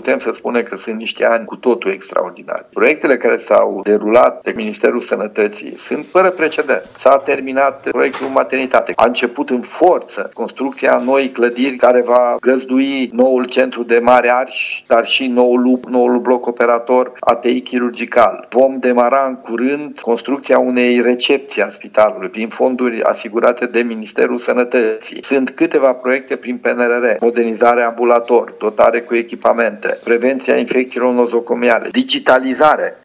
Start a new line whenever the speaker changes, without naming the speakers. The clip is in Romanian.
putem să spunem că sunt niște ani cu totul extraordinari. Proiectele care s-au derulat de Ministerul Sănătății sunt fără precedent. S-a terminat proiectul maternitate. A început în forță construcția noi clădiri care va găzdui noul centru de Mare Arș, dar și noul bloc operator ATI chirurgical. Vom demara în curând construcția unei recepții a spitalului prin fonduri asigurate de Ministerul Sănătății. Sunt câteva proiecte prin PNRR, modernizare ambulator, dotare cu echipamente, prevenția infecțiilor nozocomiale, digitalizare.